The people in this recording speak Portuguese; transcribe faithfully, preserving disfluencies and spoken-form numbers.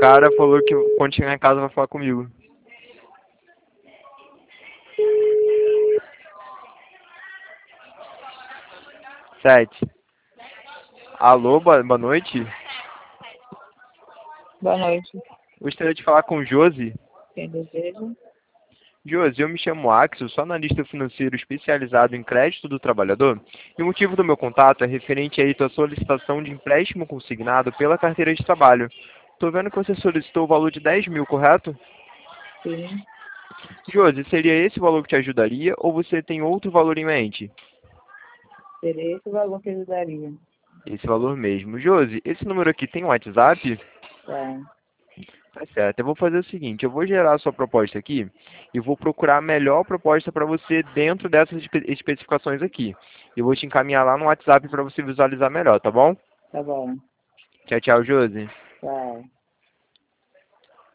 cara falou que quando chegar em casa vai falar comigo. Sete. Alô, boa, boa noite. Boa noite. Gostaria de falar com o Josi. Quem deseja? Josi, eu me chamo Axel, sou analista financeiro especializado em crédito do trabalhador. E o motivo do meu contato é referente aí à tua solicitação de empréstimo consignado pela carteira de trabalho. Estou vendo que você solicitou o valor de dez mil, correto? Sim. Josi, seria esse o valor que te ajudaria ou você tem outro valor em mente? Seria esse o valor que ajudaria. Esse valor mesmo. Josi, esse número aqui tem um WhatsApp? Tá. Tá certo. Eu vou fazer o seguinte, eu vou gerar a sua proposta aqui e vou procurar a melhor proposta para você dentro dessas espe- especificações aqui. Eu vou te encaminhar lá no WhatsApp para você visualizar melhor, tá bom? Tá bom. Tchau, tchau, Josi. Tchau.